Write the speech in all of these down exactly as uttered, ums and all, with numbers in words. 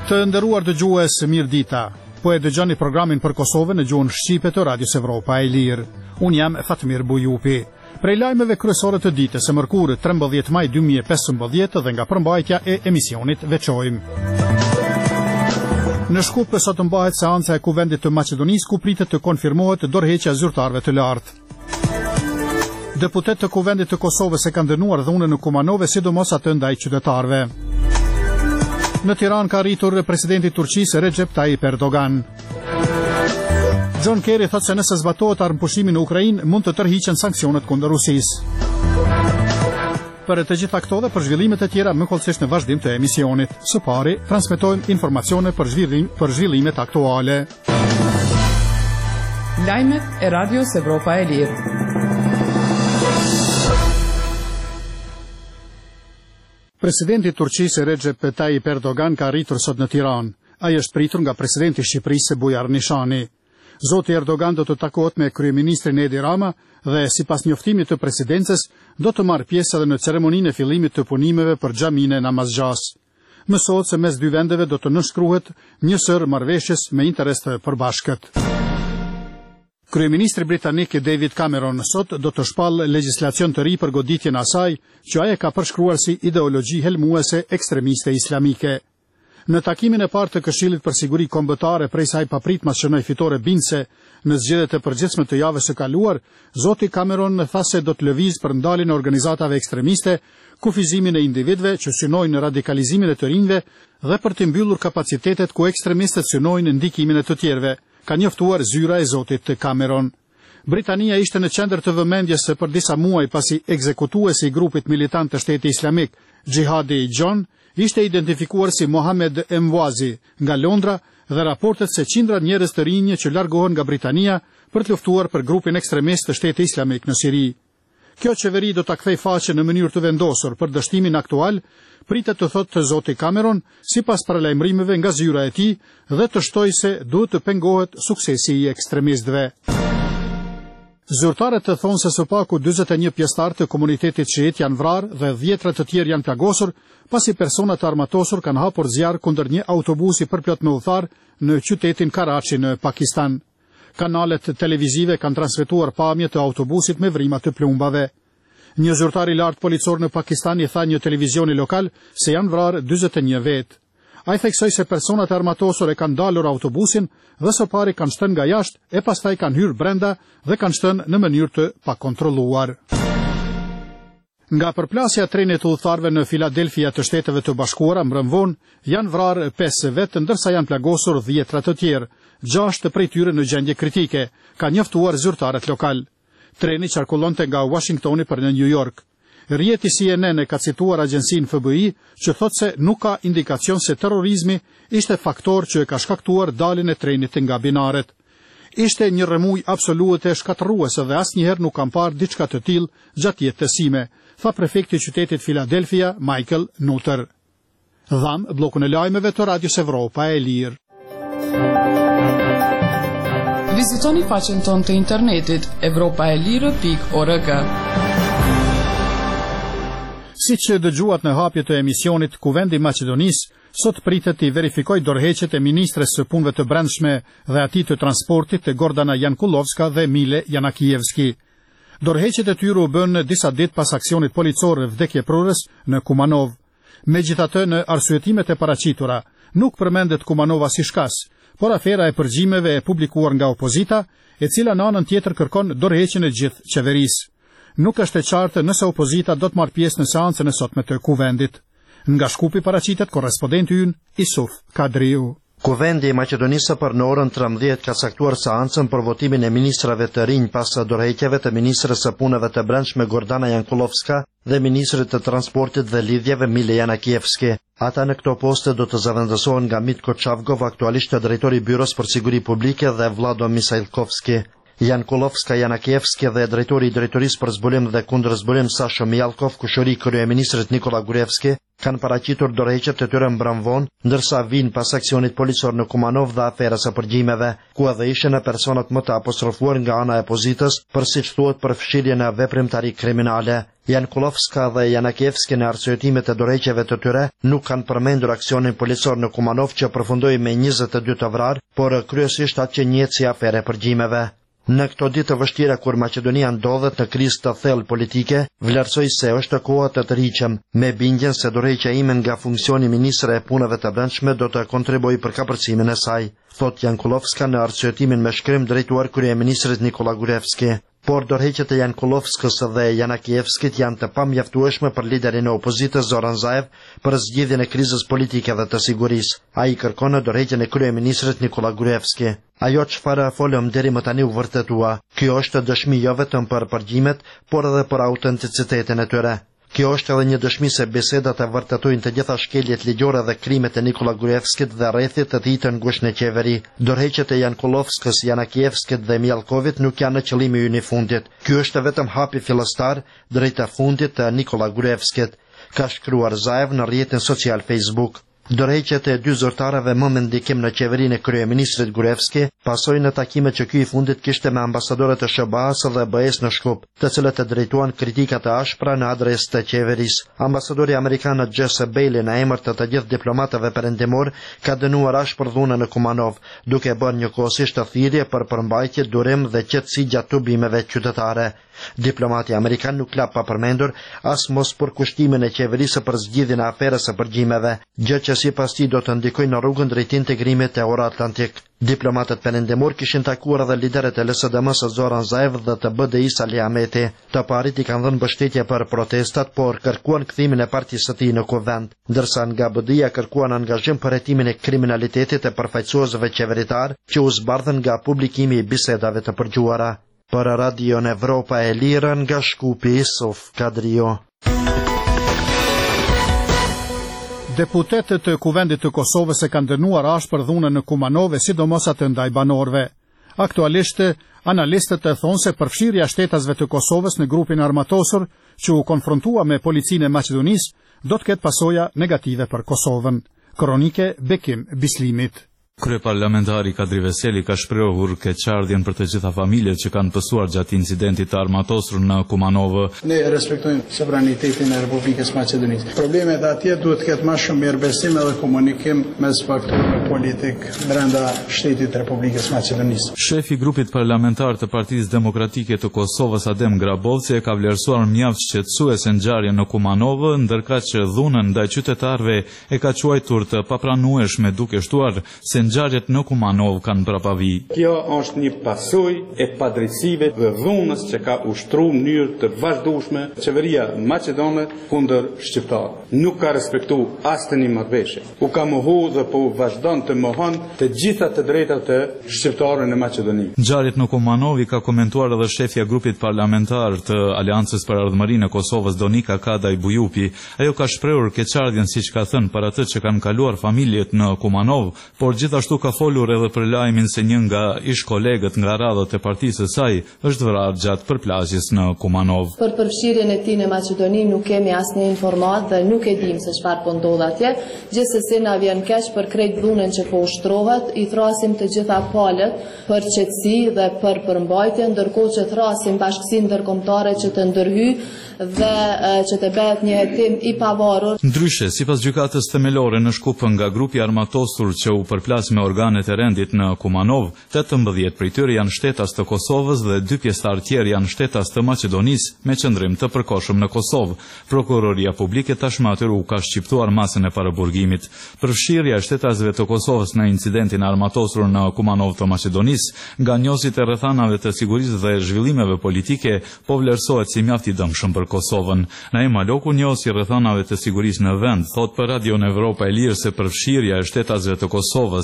Të nderuar dëgjues, mirëdita. Po e dëgjoni programin për Kosovën në gjuhën shqipe të Radios Evropa e Lirë. Unë jam Fatmir Bujupi. Prej lajmeve kryesore të ditës së mërkurë trembëdhjetë maj dy mijë e pesëmbëdhjetë dhe nga përmbajtja e emisionit veçojmë. Në Shkup sot mbahet seanca e Kuvendit të Maqedonisë ku pritet të konfirmohet dorëheqja e zyrtarëve të lartë. Deputet të Kuvendit të Kosovës e kanë dënuar dhunën në Kumanove, sidomos atë ndaj qytetarëve. Në Tiranë ka arritur presidenti i Turqisë Recep Tayyip Erdogan. John Kerry thotë se nëse zbatohet armëpushimi në Ukrainë, mund të tërhiqen sanksionet kundër Rusisë. Për të gjitha këto dhe për zhvillimet e tjera, më kollësisht në vazhdim të emisionit. Së pari, transmetojmë informacione për zhvillim, për zhvillimet aktuale. Lajmet e Radios Evropa e Lirë. Presidenti i Turqisë Recep Tayyip Erdogan ka arritur sot në Tiranë. Ai është pritur nga presidenti i Shqipërisë Bujar Nishani. Zoti Erdogan do të takohet me kryeministrin Edi Rama dhe sipas njoftimit të presidencës do të marrë pjesë edhe në ceremoninë e fillimit të punimeve për xhaminë e Namazgjas. Mësohet se mes dy vendeve do të nënshkruhet një sër marrëveshjes me interes të përbashkët. Kryeministri britanik David Cameron sot do të shpall legjislacion të ri për goditjen e asaj që ai e ka përshkruar si ideologji helmuese ekstremiste islamike. Në takimin e parë të Këshillit për Siguri Kombëtare prej sa ai paprit mas shënoi fitore bindse në zgjedhjet e përgjithshme të javës së kaluar, zoti Cameron tha se do të lëviz për ndaljen e organizatave ekstremiste, kufizimin e individëve që synojnë në radikalizimin e të rinjve dhe për të mbyllur kapacitetet ku ekstremistët synojnë ndikimin e të tjerëve, ka njoftuar zyra e zotit Cameron. Britania ishte në qendër të vëmendjes për disa muaj pasi ekzekutuesi i grupit militant të Shtetit Islamik, Jihadi John, ishte identifikuar si Mohamed Emwazi nga Londra dhe raportet se qindra njerëz të rinj që largohen nga Britania për të luftuar për grupin ekstremist të Shtetit Islamik në Siri. Kjo qeveri do ta kthej faqen në mënyrë të vendosur për dështimin aktual, pritet të thotë të zoti Cameron, sipas paralajmërimeve nga zyra e tij, dhe të shtojë se duhet të pengohet suksesi i ekstremistëve. Zyrtarët të thonë se së paku dyzet e një pjesëtar të komunitetit shiit janë vrarë dhe dhjetra të tjerë janë plagosur, pasi persona të armatosur kanë hapur zjarr kundër një autobusi përplot me udhëtar në qytetin Karachi në Pakistan. Kanalet televizive kanë transmetuar pamje të autobusit me vrima të plumbave. Një zyrtar i lartë policor në Pakistan i tha një televizioni lokal se janë vrarë dyzet e një vetë. Ai theksoi se personat e armatosur e kanë dalur autobusin dhe së pari kanë shtënë nga jashtë e pastaj kanë hyrë brenda dhe kanë shtënë në mënyrë të pakontrolluar. Nga përplasja e trenit të udhëtarëve në Filadelfia të Shteteve të Bashkuara mbrëmvon janë vrarë pesë vetë ndërsa janë plagosur dhjetra të tjerë, gjashtë prej tyre në gjendje kritike, ka njoftuar zyrtarët lokal. Treni qarkullonte nga Washingtoni për në New York. Rjeti C N N e ka cituar agjensinë F B I që thotë se nuk ka indikacion se terrorizmi ishte faktor që e ka shkaktuar daljen e trenit nga binaret. Ishte një rremuj absolute shkatërruese dhe asnjëherë nuk kam parë diçka të tillë gjatë jetës sime, tha prefekti i qytetit Philadelphia Michael Nutter. Dham bllokun e lajmeve të Radios Evropa e Lirë. Vizitoni faqen tonë të internetit evropaelire pikë org. Siç dëgjuat në hapje të emisionit, Kuvendi i Maqedonisë sot pritet të verifikojë dorëheqjet e ministres së punëve të brendshme dhe atij të transportit të Gordana Jankulovska dhe Mile Janakijevski. Dorëheqjet e tyre u bën disa ditë pas aksionit policor vdekjeprurës në Kumanov. Megjithatë, në arsyetimet e paraqitura nuk përmendet Kumanova si shkas, por afera e përgjimeve e publikuar nga opozita, e cila në anën tjetër kërkon dorëheqjen e gjithë qeverisë. Nuk është e qartë nëse opozita do të marrë pjesë në seancën e sotme të Kuvendit. Nga Shkupi paraqitet korrespondenti ynë Isuf Kadriu. Kuvendi i Maqedonisë për në orën trembëdhjetë ka caktuar seancën për votimin e ministrave të rinj pas dorëheqjeve të ministres së punëve të brendshme Gordana Jankulovska dhe ministrit të transportit dhe lidhjeve Mile Janakijevski. Ata në këto poste do të zëvendësohen nga Mitko Çavgov, aktualisht drejtori i Byros për Siguri Publike, dhe Vlado Misailkovski. Jan Kulovska Janakevski dhe drejtori i drejtorisë për zbulim dhe kundër zbulim Sasha Mjalkov, kushëri kryeministrit Nikola Gruevski, kanë paraqitur dorëheqjet të tyre mbramvon, ndërsa vinë pas aksionit policor në Kumanov dhe aferës së përgjimeve, ku edhe ishin e personat më të apostrofuar nga ana e opozitës për siç thuhet për fshirjen e veprimtari kriminale. Jan Kulovska dhe Janakevski në arsyetimet e dorëheqjeve të tyre nuk kanë përmendur aksionin policor në Kumanov që përfundoi me njëzet e dy të vrarë, por kryesisht atë që njihet si aferë përgjimeve. Në këto ditë të vështira kur Maqedonia ndodhet në krizë të thellë politike, vlerësoj se është koha të tërhiqem, me bindjen se dorëheqja ime nga funksioni ministre e punëve të brendshme do të kontribuojë për kapërcimin e saj, thot Jan Kulovska në arsyetimin me shkrim drejtuar kryeministrit Nikola Gruevski. Por dorëheqjet e Jan Kulovskës dhe Janakevskit janë të pamjaftueshme për liderin e opozitës Zoran Zaev për zgjidhjen e krizës politike dhe të sigurisë. Ai kërkon dorëheqjen e kryeministrit Nikola Gruevski. Ajo çfarë folëm deri më tani u vërtetua. Kjo është dëshmi jo vetëm për përgjimet, por edhe për autenticitetin e tyre. Kjo është edhe një dëshmi se bisedat e vërtetojnë të gjitha shkeljet ligjore dhe krimet e Nikola Gruevskit dhe rrethit të tij të ngushtë në qeveri. Dorëheqjet e Jan Kulovskës, Janakevskit dhe Mjalkovit nuk janë në qëllimi ynë i fundit. Ky është vetëm hapi fillestar drejt të fundit të Nikola Gruevskit, ka shkruar Zaev në rrjetin social Facebook. Dorëheqjet e dy zyrtarëve më me ndikim në qeverinë e kryeministrit Gruevski pasojnë në takimet që ky i fundit kishte me ambasadorët e S B A-s dhe B E-s në Shkup, të cilët e drejtuan kritikat e ashpra në adresë të qeverisë. Ambasadori amerikan Jesse Bailey në emër të të gjithë diplomatëve perëndimor ka dënuar ashpër dhunën në Kumanov, duke bërë njëkohësisht thirrje për përmbajtje, durim dhe qetësi gjatë tubimeve qytetare. Diplomati amerikan nuk la pa përmendur as mos përkushtimin e qeverisë për zgjidhjen e aferës së përgjimeve, gjë që sipas tij do të ndikojë në rrugën drejt integrimit euro-atlantik. Diplomatët perëndimor kishin takuar edhe liderët e L S D M-s Zoran Zaev dhe të B D I-s Ali Ahmeti. Të parit i kanë dhënë mbështetje për protestat, por kërkuan kthimin e partisë së tij në kuvend, ndërsa nga B D I-ja kërkuan angazhim për hetimin e kriminalitetit e përfaqësuesve qeveritar që u zbardhën nga publikimi i bisedave të përgjuara. Për Radion Evropa e Lirë nga Shkupi, Sof Kadrio. Deputetët të Kuvendit të Kosovës e kanë dënuar ashpër dhunën në Kumanove, sidomos atë ndaj banorëve. Aktualisht, analistët e thonë se përfshirja e shtetasve të Kosovës në grupin armatosur që u konfrontua me policinë e Maqedonisë do të ketë pasoja negative për Kosovën. Kronike Bekim Bislimit. Kryeparlamentari Kadri Veseli ka shprehur keqardhjen për të gjitha familjet që kanë pësuar gjatë incidentit të armatosur në Kumanovë. Ne respektojmë sovranitetin e Republikës Maqedonisë. Problemet atje duhet të ketë më shumë mirëbesim dhe komunikim mes faktorëve politik brenda shtetit të Republikës Maqedonisë. Shefi i grupit parlamentar të Partisë Demokratike të Kosovës Adem Grabovci e ka vlerësuar mjaft shqetësuese ngjarjen në Kumanovë, ndërkaq që dhunën ndaj qytetarëve e ka quajtur të papranueshme, duke shtuar se ngjarjet në Kumanov kanë prapavi. Kjo është një pasojë e padrejtësive dhe dhunës që ka ushtruar në mënyrë të vazhdueshme qeveria maqedone kundër shqiptarëve. Nuk ka respektuar as të një marrëveshje. U ka mohu dhe po vazhdon të mohon të gjitha të drejtat të shqiptarëve në Maqedoni. Ngjarjet në Kumanov i ka komentuar edhe shefja e grupit parlamentar të Aleancës për Ardhmërinë e Kosovës Donika Kadaj Bujupi. Ajo ka shprehur keqardhjen siç ka thënë për atë që kanë kaluar familjet në Kumanov, por gjithashtu ka folur edhe për lajmin se një nga ish kolegët nga radhët e partisë së saj është vrarë gjatë përplasjes në Kumanov. Për përfshirjen e tij në Maqedoni nuk kemi asnjë informat dhe nuk e dim se çfarë po ndodh atje. Gjithsesi na vjen keq për krejt dhunën që po ushtrohet, i thrasim të gjitha palët për qetësi dhe për përmbajtje, ndërkohë që thrasim bashkësinë ndërkombëtare që të ndërhyjë dhe që të bëhet një hetim i pavarur. Ndryshe, sipas gjykatës themelore në Shkup nga grupi armatosur që u përplas me organet e rendit në Kumanov, tetëmbëdhjetë prej tyre janë shtetas të Kosovës dhe dy pjesëtar tjerë janë shtetas të Maqedonisë me qëndrim të përkohshëm në Kosovë. Prokuroria publike tashmë atyre u ka shqiptuar masën e paraburgimit. Përfshirja e shtetasëve të Kosovës në incidentin armatosur në Kumanov të Maqedonisë, nga njohësit e rrethanave të sigurisë dhe zhvillimeve politike, po vlerësohet si mjaft i dëmshëm për Kosovën. Naima Loku, njohës i rrethanave të sigurisë në vend, thot për Radion Evropa e Lirë se përfshirja e shtetasëve të Kosovës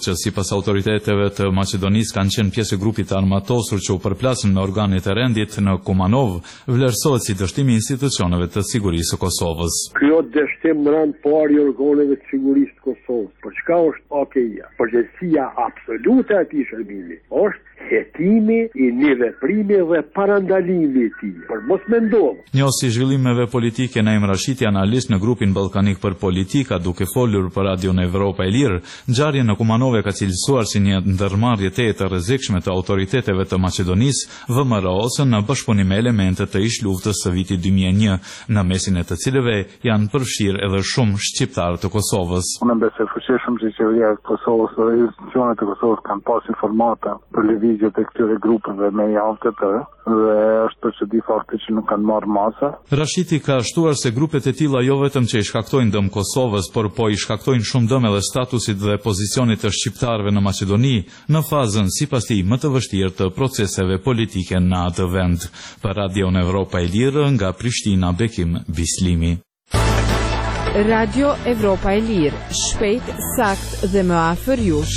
që sipas autoriteteve të Maqedonisë kanë qenë pjesë e grupit të armatosur që u përplasën me organet e rendit në Kumanov, vlerësohet si dështimi i institucioneve të sigurisë së Kosovës. Kjo dështim në rand parë i organeve të sigurisë të Kosovës. Por çka është O K I-ja? Përgjegjësia absolute e atij shërbimi është hetimi i një veprimi dhe parandalimi i tij. Por mos mendoj. Njohësi i zhvillimeve politike Naim Rashiti, analist në grupin ballkanik për politika, duke folur për Radion Evropa e Lirë, ngjarja në Kumanov ka cilësuar si një ndërmarrje të të rrezikshme të autoriteteve të Maqedonisë, V M R-ose në bashkëpunim me elemente të ish luftës së vitit dy mijë e një, në mesin e të cilëve janë përfshirë edhe shumë shqiptarë të Kosovës. Unë besoj fuqishëm që qeveria e Kosovës dhe institucionet e Kosovës kanë pas informata për lëvizjet e këtyre grupeve me javë të tërë dhe është për çudi fakti që nuk kanë marrë masa. Rashiti ka shtuar se grupet e tilla jo vetëm që i shkaktojnë dëm Kosovës, por po i shkaktojnë shumë dëm edhe statusit dhe pozicionit të shqiptarëve në Maqedoni në fazën sipas tij më të vështirë të proceseve politike në atë vend. Për Radion Evropa e Lirë nga Prishtina, Bekim Bislimi. Radio Evropa e Lirë, shpejt, sakt dhe më afër jush.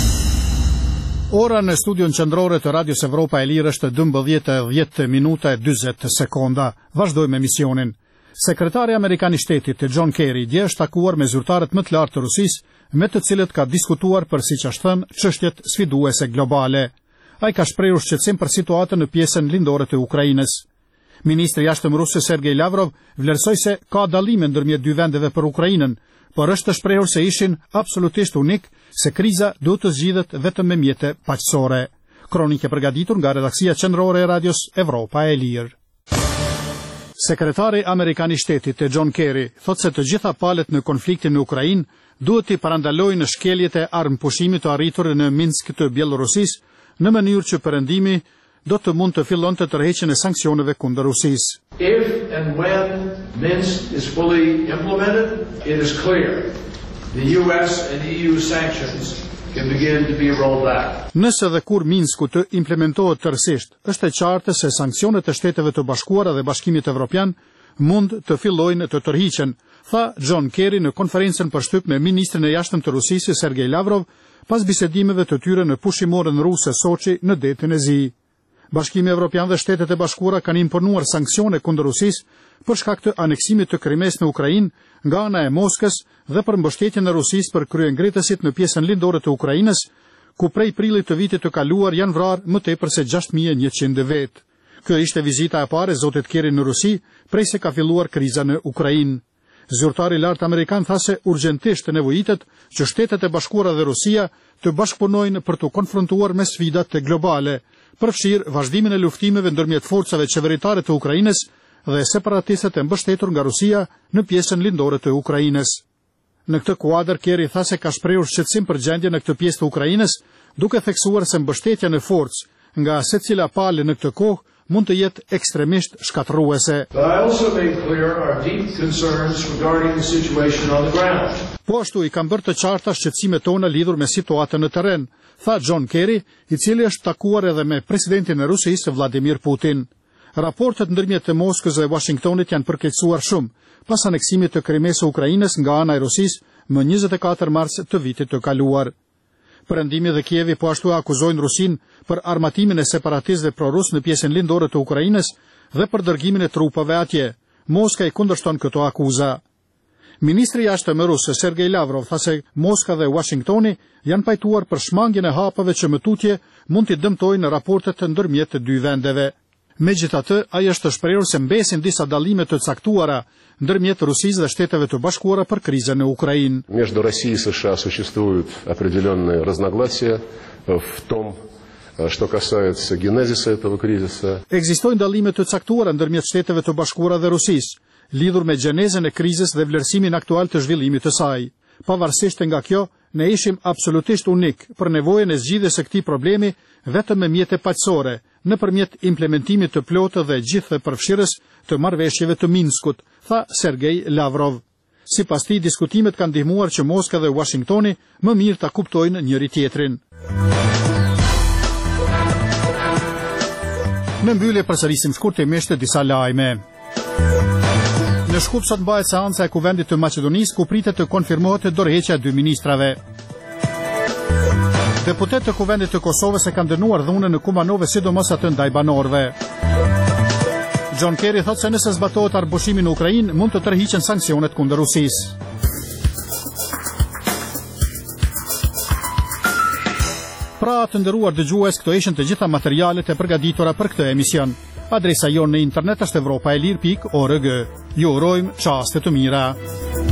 Ora në studion qendrore të Radios Evropa e Lirë është dymbëdhjetë e dhjetë minuta e dyzet sekonda. Vazhdojmë emisionin. Sekretari amerikan i shtetit John Kerry dje është takuar me zyrtarët më të lartë të Rusisë, me të cilët ka diskutuar për, siç është thënë, çështjet sfiduese globale. Ai ka shprehur shqetësim për situatën në pjesën lindore të Ukrainës. Ministri i jashtëm rus Sergej Lavrov vlerësoi se ka dallime ndërmjet dy vendeve për Ukrainën, por është të shprehur se ishin absolutisht unik se kriza duhet të zgjidhet vetëm me mjete paqësore. Kronikë përgatitur nga redaksia qendrore e Radios Evropa e Lirë. Sekretari amerikan i shtetit John Kerry thotë se të gjitha palët në konfliktin në Ukrainë duhet të parandalojnë shkeljet e armëpushimit të arritur në Minsk të Bielorusisë në mënyrë që perëndimi do të mund të fillon të tërheqjen e sanksioneve kundër Rusisë. If and when Minsk is fully implemented, it is clear the U S and E U sanctions can begin to be rolled back. Nëse dhe kur Minsku të implementohet tërësisht, është e qartë se sanksionet e Shteteve të Bashkuara dhe Bashkimit Evropian mund të fillojnë të tërhiqen, tha John Kerry në konferencën për shtyp me ministrin e jashtëm të Rusisë Sergej Lavrov pas bisedimeve të tyre në pushimorën ruse Soçi në detin e Zi. Bashkimi Evropian dhe Shtetet e Bashkuara kanë imponuar sanksione kundër Rusisë për shkak të aneksimit të Krimes në Ukrainë nga ana e Moskës dhe për mbështetjen e Rusisë për kryengritësit në pjesën lindore të Ukrainës, ku prej prillit të vitit të kaluar janë vrarë më tepër se gjashtë mijë e njëqind vetë. Kjo ishte vizita e parë e zotit Kerry në Rusi prej se ka filluar kriza në Ukrainë. Zyrtari i lartë amerikan tha se urgjentisht nevojitet që Shtetet e Bashkuara dhe Rusia të bashkëpunojnë për të konfrontuar me sfidat globale, përfshirë vazhdimin e luftimeve ndërmjet forcave qeveritare të Ukrainës dhe separatistët e mbështetur nga Rusia në pjesën lindore të Ukrainës. Në këtë kuadër Kerry tha se ka shprehur shqetësim për gjendjen në këtë pjesë të Ukrainës, duke theksuar se mbështetja në forcë nga secila palë në këtë kohë mund të jetë ekstremisht shkatërruese. Po ashtu i kanë bërë të qarta shqetësimet tona lidhur me situatën në terren, tha John Kerry, i cili është takuar edhe me presidentin e Rusisë Vladimir Putin. Raportet ndërmjet të Moskës dhe Washingtonit janë përkeqësuar shumë pas aneksimit të Krimes së Ukrainës nga ana e Rusisë më njëzet e katër mars të vitit të kaluar. Perëndimi dhe Kievi po ashtu akuzojnë Rusinë për armatimin e separatistëve prorus në pjesën lindore të Ukrainës dhe për dërgimin e trupave atje. Moska i kundërshton këto akuza. Ministri i jashtëm rus Sergej Lavrov tha se Moska dhe Washingtoni janë pajtuar për shmangjen e hapave që më tutje mund t'i dëmtojnë raportet të ndërmjet të dy vendeve. Megjithatë, ai është shprehur se mbesin disa dallime të caktuara ndërmjet Rusisë dhe Shteteve të Bashkuara për krizën në Украиnë. Между Россией и США существуют определенные разногласия в том, что касается генезиса этого кризиса. Ekzistojnë dallime të caktuara ndërmjet Shteteve të Bashkuara dhe Rusisë, lidhur me gjenezën e krizës dhe vlerësimin aktual të zhvillimit të saj. Pavarësisht nga kjo, ne ishim absolutisht unik për nevojën e zgjidhjes së këtij problemi vetëm me mjete paqësore, nëpërmjet implementimit të plotë dhe gjithë përfshirës të marrëveshjeve të Minskut, tha Sergej Lavrov. Sipas tij, diskutimet kanë ndihmuar që Moska dhe Washingtoni më mirë ta kuptojnë njëri tjetrin. Në mbyllje përsërisim shkurtimisht disa lajme. Në Shkup sot mbahet seanca e Kuvendit të Maqedonisë ku pritet të konfirmohet dorëheqja e dy ministrave. Deputet të Kuvendit të Kosovës e kanë dënuar dhunën në Kumanove, sidomos atë ndaj banorëve. John Kerry thotë se nëse zbatohet arbushimi në Ukrainë, mund të tërhiqen sanksionet kundër Rusisë. Pra të nderuar dëgjues, këto ishin të gjitha materialet e përgatitura për këtë emision. Adresa jonë në internet është evropaelir pikë org. Ju urojmë çaste të mira.